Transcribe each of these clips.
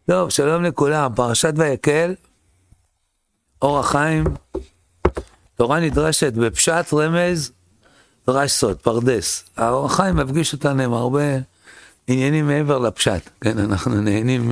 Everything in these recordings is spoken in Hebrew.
טוב, שלום לכולם, פרשת ויקל, אור החיים, תורה נדרשת בפשט, רמז, דרש סוד, פרדס. האור החיים מפגיש אותנו עם הרבה עניינים מעבר לפשט, כן, אנחנו נהנים,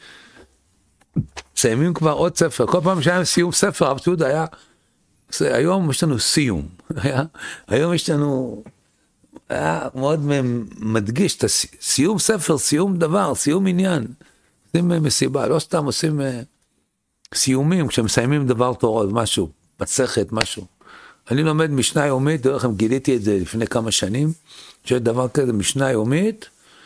מסיימים כבר עוד ספר, כל פעם שהיה סיום ספר, הרב צ'ודה היה, היום יש לנו סיום, היום יש לנו, היה מאוד מדגיש את סיום ספר, סיום דבר, סיום עניין, עושים מסיבה, לא סתם עושים סיומים, כשמסיימים דבר תורה, משהו, מסכת, משהו. אני לומד משנה יומית, דרך לכם גיליתי את זה לפני כמה שנים, שיש דבר כזה, משנה יומית,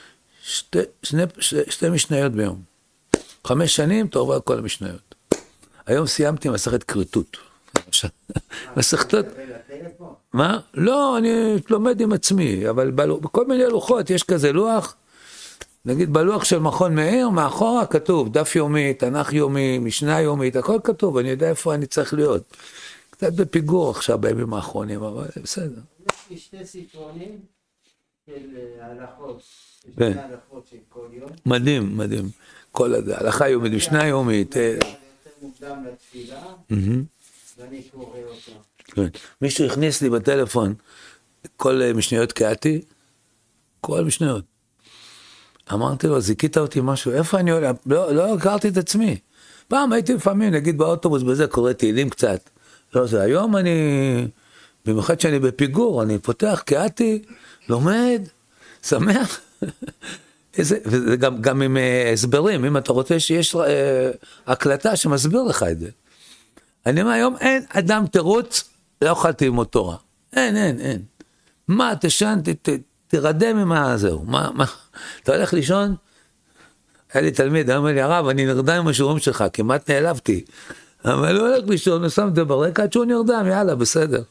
שתי משניות ביום. 5 שנים, אתה עובר כל המשניות. היום סיימתי מסכת כריתות. מסכתות. מה? לא, אני לומד עם עצמי, אבל בכל מיני לוחות, יש כזה לוח, נגיד בלוח של מכון מאיר, מאחורה כתוב, דף יומי, תנ"ך יומי, משנה יומית, הכל כתוב, אני יודע איפה אני צריך להיות. קצת בפיגור עכשיו בימים האחרונים, אבל בסדר. יש לי 2 ספרונים של הלכות, שני הלכות של כל יום. מדהים, מדהים. כל הלכה יומית, משנה יומית. יותר מוקדם לתפילה, ואני קורא אותה. מישהו הכניס לי בטלפון כל משניות קראתי, כל משניות. אמרתי לו, זיקית אותי משהו, איפה אני עולה? לא הכרתי את עצמי. פעם הייתי לפעמים, נגיד באוטובוס בזה, קורא תהילים קצת. לא זה, היום אני, במיוחד שאני בפיגור, אני פותח, קראתי, לומד, שמח. וזה גם עם הסברים, אם אתה רוצה שיש הקלטה שמסביר לך את זה. אני אומר, היום אין אדם תירוץ, לא אכלתי ללמוד תורה. אין. מה, תשן, תרדם עם זהו. מה, אתה הולך לישון? היה לי תלמיד, אמר לי, הרב, אני נרדם עם השיעורים שלך, כמעט נעלבתי. אבל הוא הולך לישון, ושם את זה ברקע, עד שהוא נרדם, יאללה, בסדר.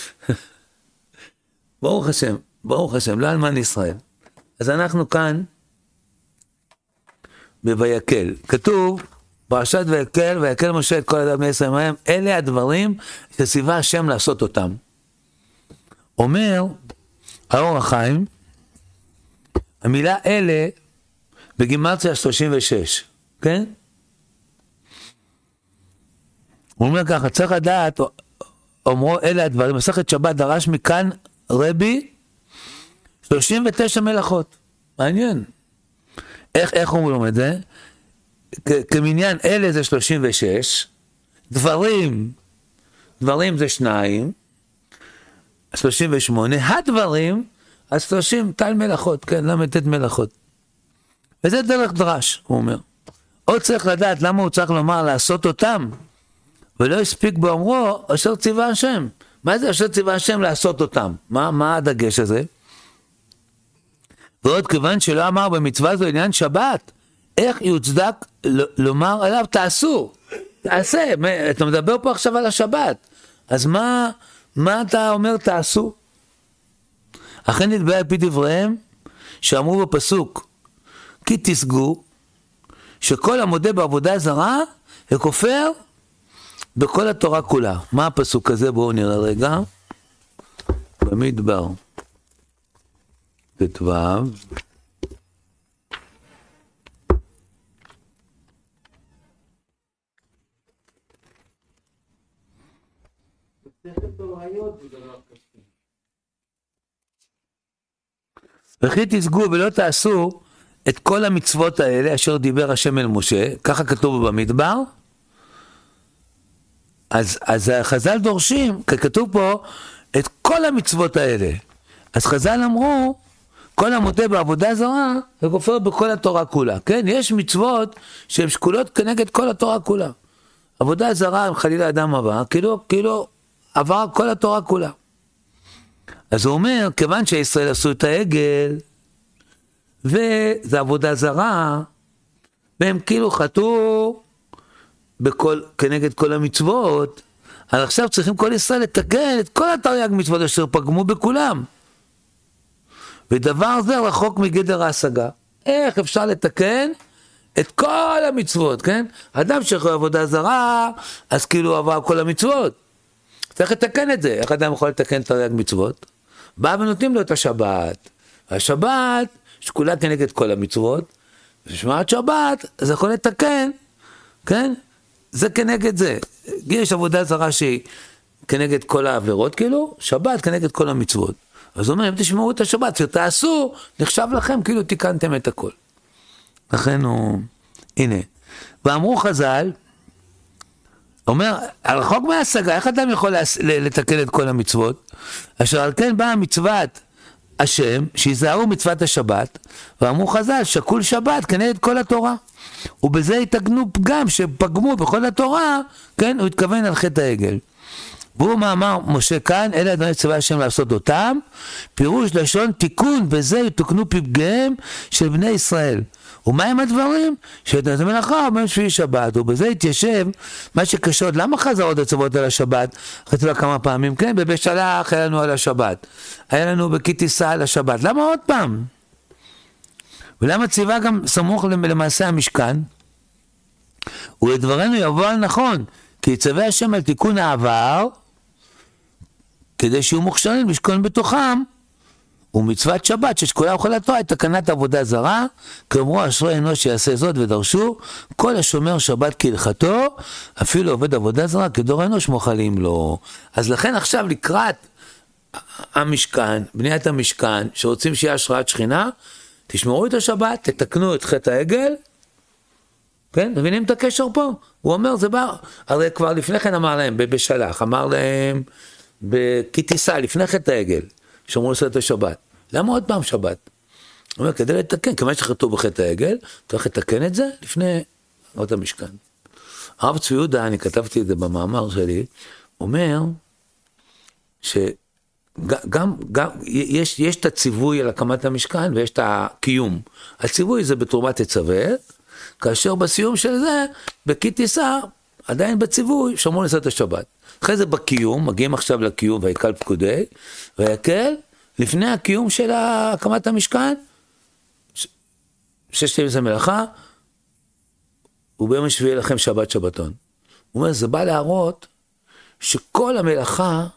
ברוך השם, לא אלמן ישראל. אז אנחנו כאן, בויקל. כתוב, פרשת ויקל, ויקל משה את כל אדם בני ישראל מהם, אלה הדברים שציווה השם לעשות אותם. אומר, האור החיים, המילה אלה, בגימטריה 36, כן? הוא אומר ככה, צריך לדעת, אומרו אלה הדברים, מסכת שבת דרש מכאן רבי, 39 מלאכות, מעניין. איך אומרים את זה? כמניין אלה זה 36, דברים זה 2, 38, הדברים, אז 30 תל מלאכות, כן, למתת מלאכות. וזה דרך דרש, הוא אומר. עוד צריך לדעת למה הוא צריך לומר לעשות אותם, ולא הספיק באומרו, אשר ציווה השם. מה זה אשר ציווה השם לעשות אותם? מה הדגש הזה? ועוד כיוון שלא אמר במצווה זו עניין שבת, איך יוצדק לומר עליו תעשו, תעשה, אתה מדבר פה עכשיו על השבת, אז מה אתה אומר תעשו? אכן נתבע על פי דבריהם, שאמרו בפסוק, כי תסגו, שכל המודה בעבודה זרה, וכופר בכל התורה כולה. מה הפסוק הזה? בואו נראה רגע. במדבר. ט"ו. וכי תסגו ולא תעשו את כל המצוות האלה אשר דיבר השם אל משה, ככה כתוב במדבר. אז חז"ל דורשים, כתוב פה, את כל המצוות האלה. אז חז"ל אמרו, כל המודה בעבודה זרה, וכופר בכל התורה כולה. כן, יש מצוות שהן שקולות כנגד כל התורה כולה. עבודה זרה, אם חלילה אדם עבר, כאילו עבר כל התורה כולה. אז הוא אומר, כיוון שישראל עשו את העגל, וזה עבודה זרה, והם כאילו חטאו כנגד כל המצוות, אז עכשיו צריכים כל ישראל לתקן את כל התרי"ג מצוות אשר פגמו בכולם. ודבר זה רחוק מגדר ההשגה. איך אפשר לתקן את כל המצוות, כן? אדם שיכול עבודה זרה, אז כאילו עבר כל המצוות. צריך לתקן את זה. איך אדם יכול לתקן את תרי"ג מצוות? בא ונותנים לו את השבת. השבת שקולה כנגד כל המצוות, שמירת שבת, זה יכול לתקן, כן? זה כנגד זה. יש עבודה זרה שהיא כנגד כל העבירות, כאילו, שבת כנגד כל המצוות. אז הוא אומר, אם תשמעו את השבת, שתעשו, נחשב לכם, כאילו תיקנתם את הכל. לכן הוא, הנה. ואמרו חז"ל, אומר, הרחוק מההשגה, איך אדם יכול לתקן את כל המצוות? אשר על כן באה מצוות השם, שיזהרו מצוות השבת, ואמרו חז"ל, שקול שבת כנגד כל התורה. ובזה התגנו פגם שפגמו בכל התורה, כן, הוא התכוון על חטא העגל. והוא מאמר משה כאן, אלה אדוני צבא השם לעשות אותם, פירוש לשון תיקון, בזה יתוקנו פגמיהם של בני ישראל. ומה הם הדברים? שאת המלאכה אומר שביעי שבת, ובזה התיישב מה שקשור, למה חזר עוד הצוות על השבת? חזר כמה פעמים, כן, בבשלח היה לנו על השבת, היה לנו בכתיסה על השבת, למה עוד פעם? ולמה ציווה גם סמוך למעשה המשכן? ולדברנו יבוא על נכון, כי יצווה השם על תיקון העבר, כדי שיהיו מוכשרים לשכון בתוכם, ומצוות שבת ששקולה אוכלתו את תקנת עבודה זרה, כאמרו אשרי אנוש שיעשה זאת ודרשו, כל השומר שבת כהלכתו, אפילו עובד עבודה זרה כדור אנוש מוכלים לו. אז לכן עכשיו לקראת המשכן, בניית המשכן, שרוצים שיהיה השראת שכינה, תשמרו את השבת, תתקנו את חטא העגל, כן? מבינים את הקשר פה? הוא אומר, זה בא, הרי כבר לפני כן אמר להם, בשלח, אמר להם, בכתיסה, לפני חטא העגל, שאמרו לעשות את השבת. למה עוד פעם שבת? הוא אומר, כדי לתקן, כמה שחטאו בחטא העגל, צריך לתקן את זה לפני עוד המשכן. הרב צבי יהודה, אני כתבתי את זה במאמר שלי, אומר, שגם יש את הציווי על הקמת המשכן, ויש את הקיום. הציווי זה בתרומת תצווה, כאשר בסיום של זה, בכתיסה, עדיין בציווי, שאמרו לעשות את השבת. אחרי זה בקיום, מגיעים עכשיו לקיום, ויקל פקודי, ויקל, לפני הקיום של הקמת המשכן, ששת ימים זה מלאכה, וביום השביעי לכם שבת שבתון. הוא אומר, זה בא להראות, שכל המלאכה,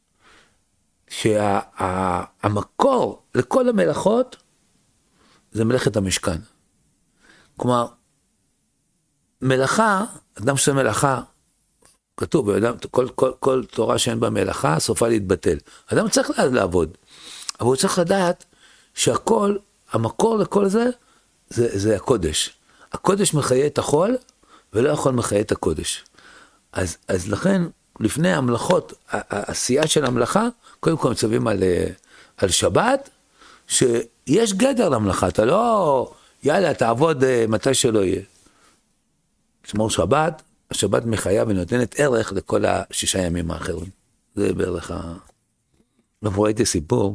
שהמקור לכל המלאכות, זה מלאכת המשכן. כלומר, מלאכה, אדם שעושה מלאכה, כתוב, כל תורה שאין בה מלאכה, סופה להתבטל. אדם צריך לעבוד, אבל הוא צריך לדעת שהכל, המקור לכל זה, זה הקודש. הקודש מחיה את החול, ולא יכול מחיה את הקודש. אז לכן, לפני המלאכות, העשייה של המלאכה, קודם כל מצווים על שבת, שיש גדר למלאכה, אתה לא, יאללה, תעבוד מתי שלא יהיה. שמור שבת, השבת מחיה ונותנת ערך לכל השישה ימים האחרים. זה בערך לא ראיתי סיפור.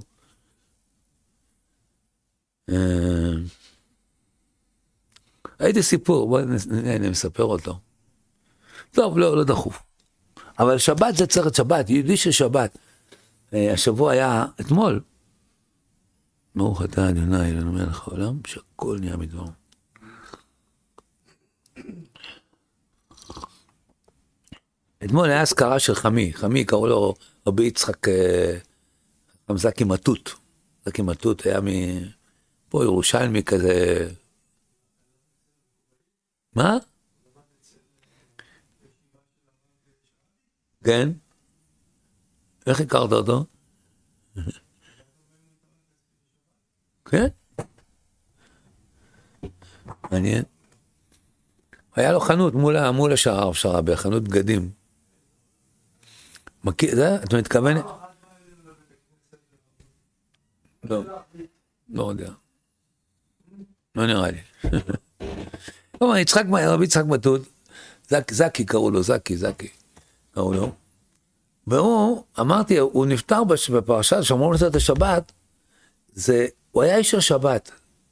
הייתי סיפור, בואי אני מספר אותו. טוב, לא דחוף. אבל שבת זה צריך שבת, יהודי של שבת. השבוע היה אתמול. ברוך אתה אדוני אלוהינו מלך העולם, שהכל נהיה מדבר. אתמול היה אזכרה של חמי קראו לו רבי יצחק זקי מתות. זקי מתות היה פה ירושלמי כזה. מה? כן? איך הכרת אותו? כן? מעניין. היה לו חנות מול השער, בחנות בגדים. זה? אתה מתכוון? לא יודע. לא נראה לי. רבי יצחק מתות, זקי קראו לו, זקי קראו לו. והוא, אמרתי, הוא נפטר בפרשת, שאמרו לעשות את השבת, הוא היה איש של שבת.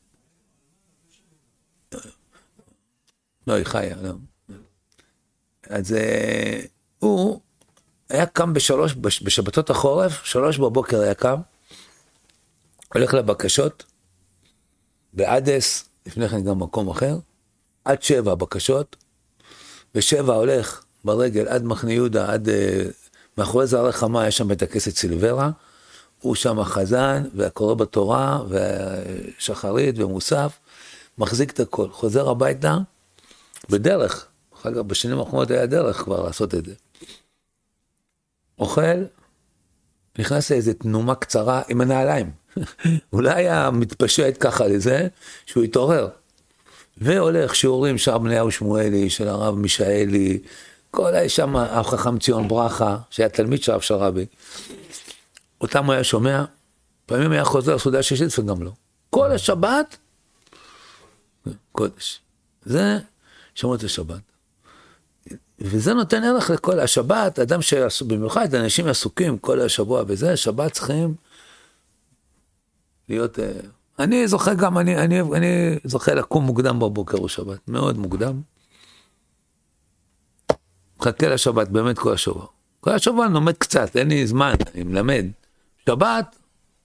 לא, היא חיה, לא. אז הוא היה קם בשבתות החורף, 3 בבוקר היה קם, הולך לבקשות, בעדס, לפני כן גם מקום אחר, עד 7 בקשות, ב7 הולך ברגל עד מחנה יהודה, עד מאחורי זרעי חמה, יש שם בית הכנסת סילברה, הוא שם החזן, והקורא בתורה, והשחרית ומוסף, מחזיק את הכל, חוזר הביתה, בדרך, אחר כך בשנים האחרונות היה דרך כבר לעשות את זה. אוכל, נכנס לאיזו תנומה קצרה עם הנעליים. אולי היה מתפשט ככה לזה, שהוא התעורר. והולך שיעורים של בניהו שמואלי, של הרב מישאלי, כל היה שם אב חכם ציון ברכה, שהיה תלמיד של אב של רבי. אותם הוא היה שומע, פעמים היה חוזר סעודה שישית וגם לא. כל השבת, קודש. זה שמות השבת. וזה נותן ערך לכל השבת, אדם במיוחד, אנשים עסוקים כל השבוע בזה, שבת צריכים להיות, אני זוכה גם, אני זוכה לקום מוקדם בבוקר או שבת, מאוד מוקדם. מחכה לשבת, באמת כל השבוע. כל השבוע אני לומד קצת, אין לי זמן, אני מלמד. שבת,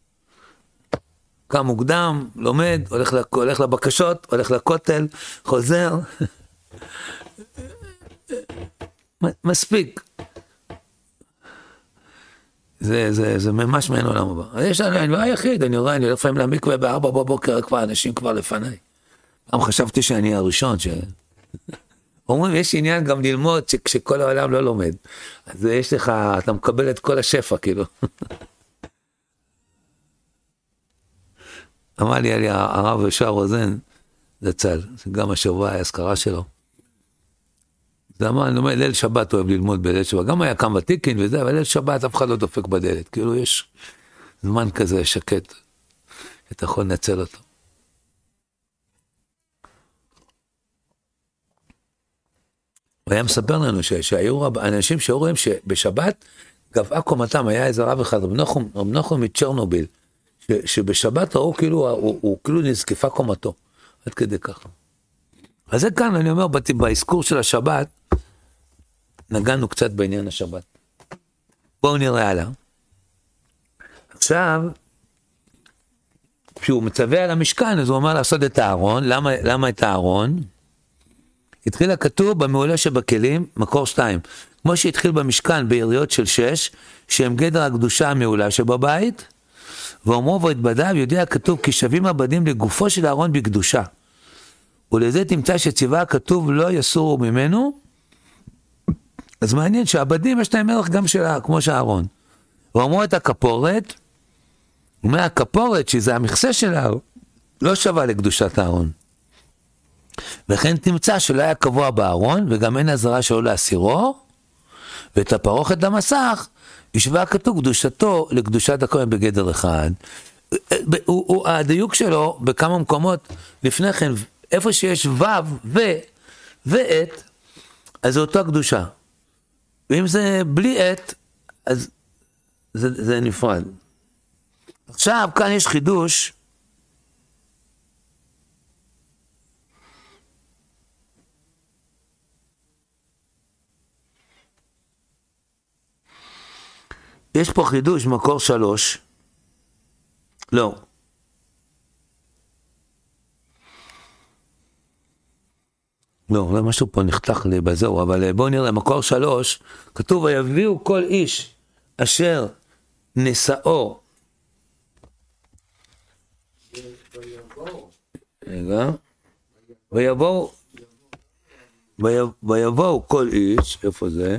קם מוקדם, לומד, הולך לבקשות, הולך לכותל, חוזר. מספיק. זה ממש מעין עולם הבא. אני לא היחיד, אני רואה, אני לפעמים למקווה ב4 בבוקר, כבר אנשים כבר לפניי. פעם חשבתי שאני הראשון, אומרים, יש עניין גם ללמוד כשכל העולם לא לומד. אז יש לך, אתה מקבל את כל השפע, כאילו. אמר לי הרב ישר רוזן, זצ"ל, גם השבוע היה הזכרה שלו. זה אמר, אני אומר, ליל שבת אוהב ללמוד בליל שבת, גם היה קם ותיקין וזה, אבל ליל שבת אף אחד לא דופק בדלת, כאילו יש זמן כזה שקט, אתה יכול לנצל אותו. הוא היה מספר לנו שהיו אנשים שהיו רואים שבשבת גבעה קומתם, היה איזה רב אחד, רב נחום מצ'רנוביל, שבשבת ראו כאילו, הוא כאילו נזקפה קומתו, עד כדי ככה. אז זה כאן, אני אומר, בהזכור של השבת, נגענו קצת בעניין השבת. בואו נראה הלאה. עכשיו, כשהוא מצווה על המשכן, אז הוא אומר לעשות את הארון. למה את הארון? התחיל הכתוב במעולה שבכלים, מקור 2. כמו שהתחיל במשכן ביריות של 6, שהם גדר הקדושה המעולה שבבית, ואומרו והתבדיו, יודע הכתוב כי שווים הבדים לגופו של הארון בקדושה. ולזה תמצא שציווה הכתוב לא יסורו ממנו, אז מעניין שהבדים יש להם ערך גם כמו שהארון. ואומרו את הכפורת, ומהכפורת שזה המכסה שלה, לא שווה לקדושת הארון. וכן תמצא שלא היה קבוע בארון, וגם אין עזרה שלו להסירו, ואת הפרוכת המסך, ישווה הכתוב קדושתו לקדושת הכהן בגדר אחד. הדיוק שלו בכמה מקומות לפני כן, איפה שיש ו' ואת, אז זה אותו הקדושה. ואם זה בלי את, אז זה נפרד. עכשיו, כאן יש חידוש, יש פה חידוש מקור 3, לא. לא, זה משהו פה נחתך לי בזהו, אבל בואו נראה, מקור 3, כתוב, ויביאו כל איש אשר נשאו. רגע. ויבואו כל איש, איפה זה?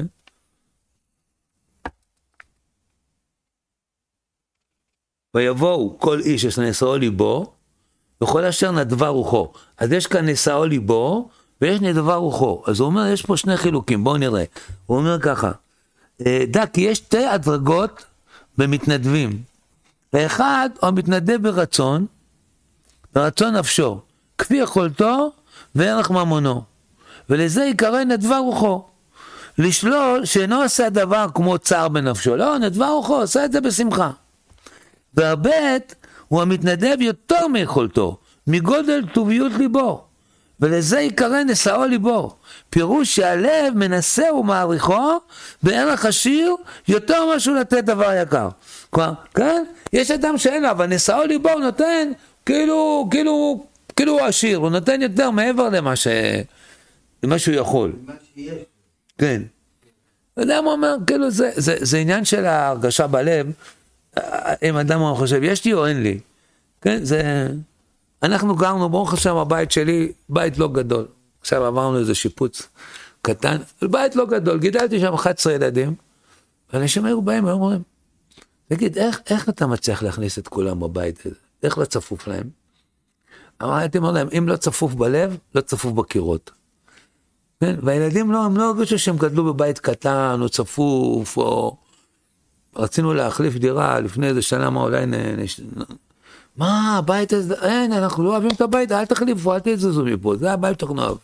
ויבואו כל איש אשר נשאו ליבו, וכל אשר נדבה רוחו. אז יש כאן נשאו ליבו, ויש נדבה רוחו. אז הוא אומר, יש פה שני חילוקים, בואו נראה. הוא אומר ככה, דע כי יש 2 הדרגות במתנדבים. האחד, הוא מתנדב ברצון נפשו, כפי יכולתו וערך ממונו. ולזה יקרא נדבה רוחו. לשלול שאינו עושה הדבר כמו צער בנפשו. לא, נדבה רוחו, עושה את זה בשמחה. והבית הוא המתנדב יותר מיכולתו, מגודל טוביות ליבו. ולזה יקרא נשאו ליבו. פירוש שהלב מנסה ומעריכו בערך עשיר יותר משהו לתת דבר יקר. כלומר, כן? יש אדם שאין לו, אבל נשאו ליבו הוא נותן כאילו הוא עשיר, הוא נותן יותר מעבר למה שהוא יכול. כן. אדם אומר, כאילו זה עניין של ההרגשה בלב, אם אדם חושב, יש לי או אין לי. כן, זה... אנחנו גרנו, ברוך השם, הבית שלי, בית לא גדול. עכשיו עברנו איזה שיפוץ קטן, בית לא גדול, גידלתי שם 11 ילדים, ואנשים היו באים, היו אומרים, תגיד, איך אתה מצליח להכניס את כולם בבית הזה? איך לא צפוף להם? הייתי אומר להם, אם לא צפוף בלב, לא צפוף בקירות. כן? והילדים הם לא הרגשו שהם גדלו בבית קטן, או צפוף, או... רצינו להחליף דירה לפני איזה שנה, מה אולי מה, הבית הזה, אין, אנחנו לא אוהבים את הבית, אל תחליפו, אל תזזו מפה, זה הבית שאנחנו אוהב.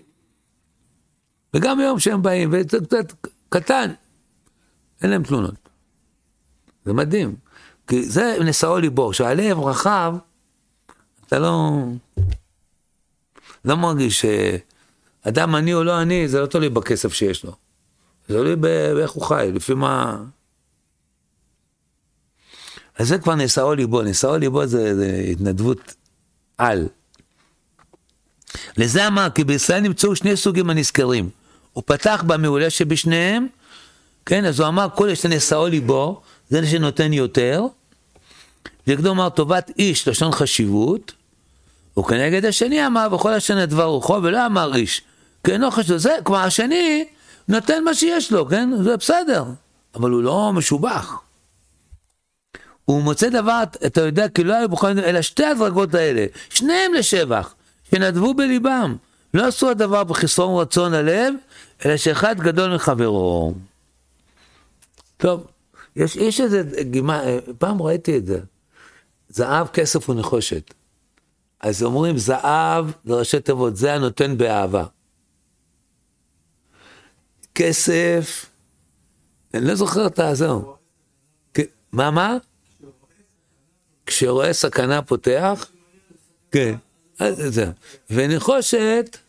וגם היום שהם באים, וזה קצת קטן, אין להם תלונות. זה מדהים, כי זה נשאו ליבו, שהלב רחב, אתה לא מרגיש שאדם עני או לא עני, זה לא תלוי בכסף שיש לו. זה תלוי באיך הוא חי, לפי מה... אז זה כבר נשאו ליבו, נשאו ליבו זה התנדבות על. לזה אמר, כי בישראל נמצאו שני סוגים הנזכרים. הוא פתח במעולה שבשניהם, כן, אז הוא אמר, כל יש נשאו ליבו, זה שנותן יותר, וקדום אמר, טובת איש, לשון חשיבות, וכנגד השני אמר, וכל השני דבר רוחו, ולא אמר איש, כן, לא חשוב, זה, כבר השני, נותן מה שיש לו, כן, זה בסדר, אבל הוא לא משובח. הוא מוצא דבר, אתה יודע, כי לא היו בוחרים, אלא שתי הדרגות האלה, שניהם לשבח, שנדבו בליבם, לא עשו הדבר בחסרון רצון הלב, אלא שאחד גדול מחברו. טוב, יש איזה גימה, פעם ראיתי את זה, זהב, כסף ונחושת. אז אומרים, זהב, זה ראשי תיבות, זה הנותן באהבה. כסף, אני לא זוכר את הזהו. מה? כשרואה סכנה פותח, כן, זה. ונחושת,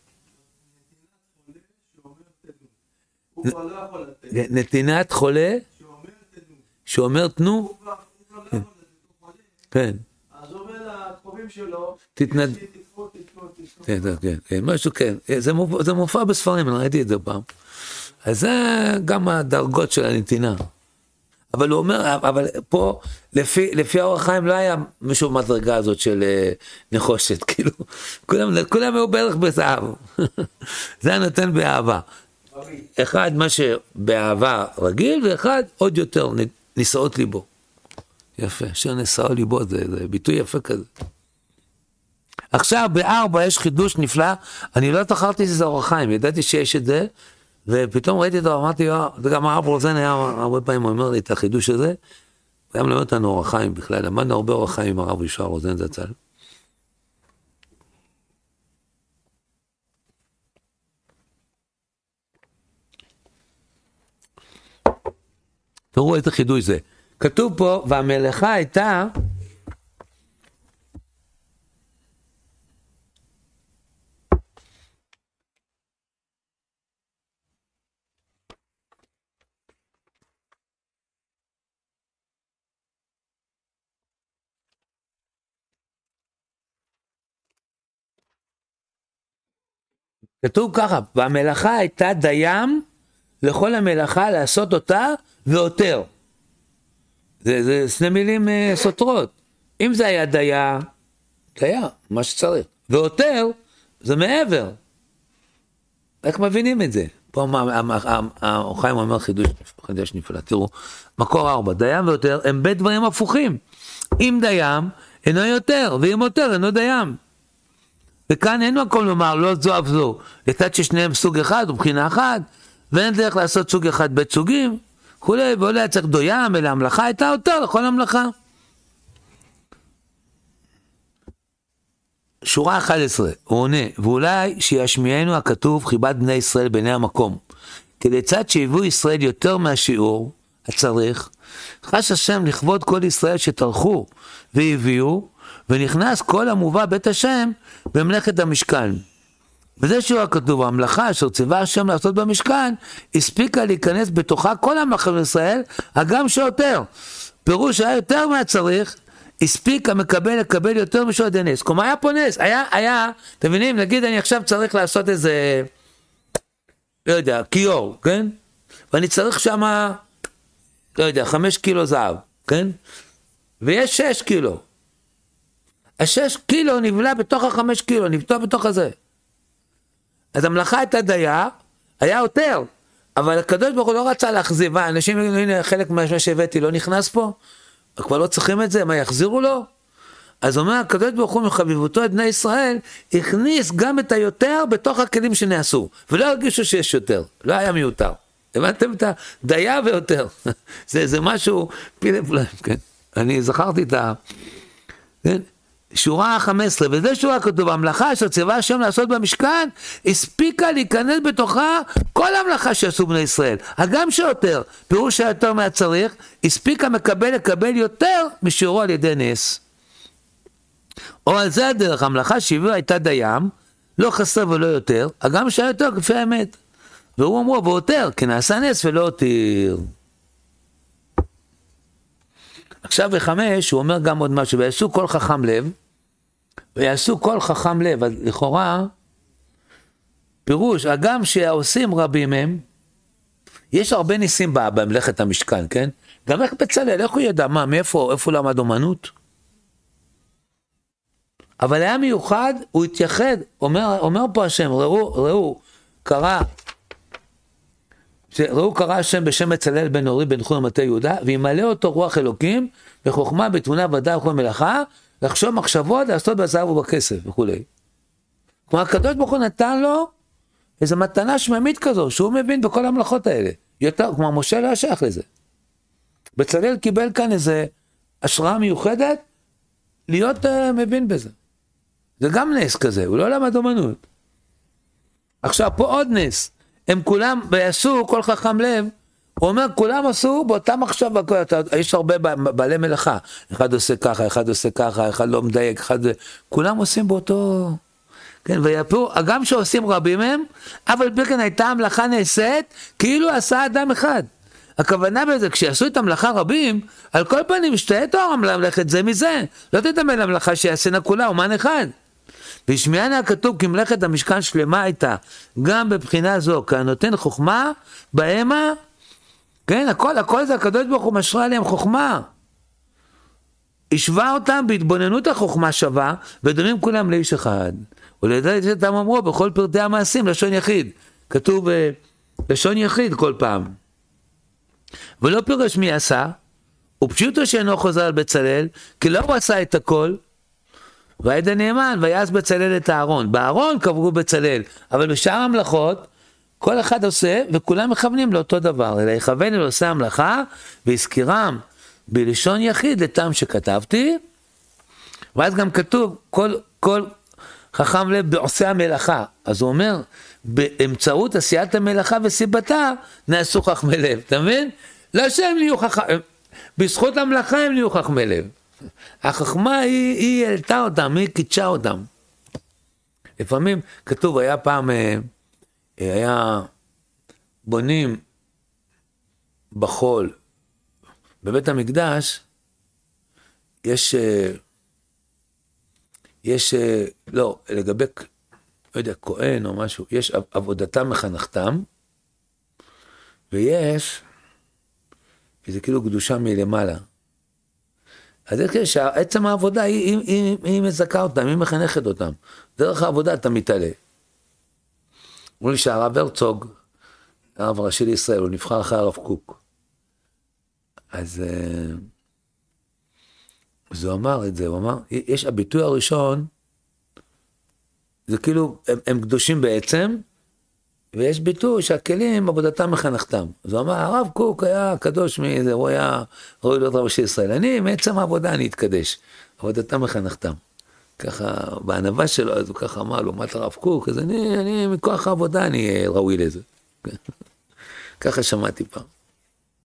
נתינת חולה, שאומר תנו, כן. אז הוא אומר לקרובים שלו, תתנד... כן, משהו כן, זה מופע בספרים, אני ראיתי את זה פעם. אז זה גם הדרגות של הנתינה. אבל הוא אומר, אבל פה, לפי האור החיים לא היה משהו במדרגה הזאת של נחושת, כאילו, כולם היו בערך בזהב. זה הנותן באהבה. אחד מה שבאהבה רגיל, ואחד עוד יותר נישאות ליבו. יפה, שנשאו ליבו, זה ביטוי יפה כזה. עכשיו ב4 יש חידוש נפלא, אני לא תחרתי שזה אור החיים, ידעתי שיש את זה, ופתאום ראיתי אותו, אמרתי, זה גם הרב רוזן היה הרבה פעמים אומר לי את החידוש הזה, גם לא אותנו אור החיים בכלל, למדנו הרבה אור החיים עם הרב ישוע רוזן זצ"ל. תראו איזה חידוש זה. כתוב פה, והמלאכה הייתה, כתוב ככה, והמלאכה הייתה דיים לכל המלאכה לעשות אותה ויותר. זה שני מילים סותרות. אם זה היה דיה, מה שצריך. ויותר, זה מעבר. איך מבינים את זה? פה החיים אומר חידוש נפלא. תראו, מקור 4, דיים ויותר, הם בית דברים הפוכים. אם דיים, אינו יותר, ואם יותר, אינו דיים. וכאן אין מקום לומר, לא זו אף זו, לצד ששניהם סוג אחד ובחינה אחת, ואין דרך לעשות סוג אחד בית סוגים, כולי, ואולי צריך דוים, אלא המלאכה הייתה יותר לכל המלאכה. שורה 11, הוא עונה, ואולי שישמיענו הכתוב חיבת בני ישראל בעיני המקום, כי לצד שהביאו ישראל יותר מהשיעור הצריך, חש השם לכבוד כל ישראל שטרחו והביאו, ונכנס כל המובא בית השם במלאכת המשכן. וזה שהוא הכתוב, המלאכה אשר ציווה השם לעשות במשכן, הספיקה להיכנס בתוכה כל המלאכה בישראל, הגם שיותר. פירוש היה יותר מהצריך, הספיק לקבל יותר משעות הנס. כלומר היה פה נס, היה, אתם מבינים, נגיד אני עכשיו צריך לעשות איזה, לא יודע, קיור, כן? ואני צריך שמה, לא יודע, 5 קילו זהב, כן? ויש 6 קילו. ה6 קילו נבלע בתוך ה5 קילו, נבטא בתוך הזה. אז המלאכה הייתה דייה, היה יותר, אבל הקדוש ברוך הוא לא רצה להחזיב, אנשים, הנה חלק מה שהבאתי לא נכנס פה, כבר לא צריכים את זה, מה יחזירו לו? אז אומר הקדוש ברוך הוא מחביבותו את בני ישראל, הכניס גם את היותר בתוך הכלים שנעשו, ולא הרגישו שיש יותר, לא היה מיותר. הבנתם את הדייה ויותר, זה משהו, כן, אני זכרתי את כן? שורה 15, וזה שורה כתוב, המלאכה אשר ציווה השם לעשות במשכן, הספיקה להיכנס בתוכה כל המלאכה שעשו בני ישראל, הגם שיותר, פירוש שיותר מהצריך, הספיקה לקבל יותר משיעורו על ידי נס. או על זה הדרך, המלאכה שהביאו הייתה דיים, לא חסר ולא יותר, הגם שהיה יותר כפי האמת. והוא אמרו, ויותר, כי נעשה נס ולא הותיר. עכשיו ב5, הוא אומר גם עוד משהו, ויעשו כל חכם לב, ויעשו כל חכם לב, אז לכאורה, פירוש, הגם שהעושים רבים הם, יש הרבה ניסים במלאכת המשכן, כן? גם איך בצלאל, איך הוא ידע, מה, מאיפה, איפה למד אומנות? אבל היה מיוחד, הוא התייחד, אומר פה השם, ראו, קרא השם בשם בצלאל בן אורי בן חור מטה יהודה, וימלא אותו רוח אלוקים, וחוכמה בתבונה ודעת וכל מלאכה, לחשוב מחשבות, לעשות בזהב ובכסף וכו'. כלומר, הקדוש ברוך הוא נתן לו איזו מתנה שממית כזו, שהוא מבין בכל המלאכות האלה. יותר, כלומר, משה לא שייך לזה. בצלאל קיבל כאן איזו השראה מיוחדת, להיות מבין בזה. זה גם נס כזה, הוא לא למד אומנות. עכשיו, פה עוד נס. הם כולם, ויעשו כל חכם לב, הוא אומר, כולם עשו באותה מחשבה, יש הרבה בעלי מלאכה, אחד עושה ככה, אחד עושה ככה, אחד לא מדייק, כולם עושים באותו, כן, ויפו, גם שעושים רבים הם, אבל בכן הייתה המלאכה נעשית, כאילו עשה אדם אחד. הכוונה בזה, כשיעשו את המלאכה רבים, על כל פנים, שתהיה תואר המלאכת זה מזה, לא תתאמן למלאכה שיעשינה כולה, אומן אחד. וישמיענה הכתוב כי מלאכת המשכן שלמה הייתה, גם בבחינה זו, כי הנותן חוכמה, בהמה, כן, הכל זה הקדוש ברוך הוא משרה עליהם חוכמה. השווה אותם בהתבוננות החוכמה שווה, ודומים כולם לאיש אחד. ולדעת שאתם אמרו, בכל פרטי המעשים, לשון יחיד. כתוב לשון יחיד כל פעם. ולא פירש מי עשה, ופשוטו שאינו חוזר על בצלאל, כי לא הוא עשה את הכל, והיד הנאמן, ויעש בצלאל את הארון. בארון קברו בצלאל, אבל בשאר המלאכות, כל אחד עושה, וכולם מכוונים לאותו דבר, אלא יכוון אל עושה המלאכה, והזכירם בלשון יחיד לטעם שכתבתי, ואז גם כתוב, כל חכם לב בעושה המלאכה. אז הוא אומר, באמצעות עשיית המלאכה וסיבתה, נעשו חכמי לב, אתה מבין? לא שהם נהיו חכם, בזכות המלאכה הם נהיו חכמי לב. החכמה היא העלתה אותם, היא קידשה אותם. לפעמים כתוב, היה פעם, היה בונים בחול, בבית המקדש, יש, לא, לגבי, לא יודע, כהן או משהו, יש עבודתם מחנכתם, ויש, וזה כאילו קדושה מלמעלה. אז זה שעצם העבודה היא מזכה אותם, היא מחנכת אותם. דרך העבודה אתה מתעלה. אמרו לי שהרב הרצוג, הרב הראשי לישראל, הוא נבחר אחרי הרב קוק. אז הוא אמר את זה, הוא אמר, יש הביטוי הראשון, זה כאילו, הם קדושים בעצם, ויש ביטוי שהכלים עבודתם מחנכתם. אז הוא אמר, הרב קוק היה קדוש מזה, הוא היה ראוי להיות רב ראשי ישראל. אני, מעצם העבודה אני אתקדש, עבודתם מחנכתם. ככה, בענווה שלו, אז הוא ככה אמר לו, מה אתה רב קוק? אז אני מכוח העבודה אני ראוי לזה. ככה שמעתי פעם.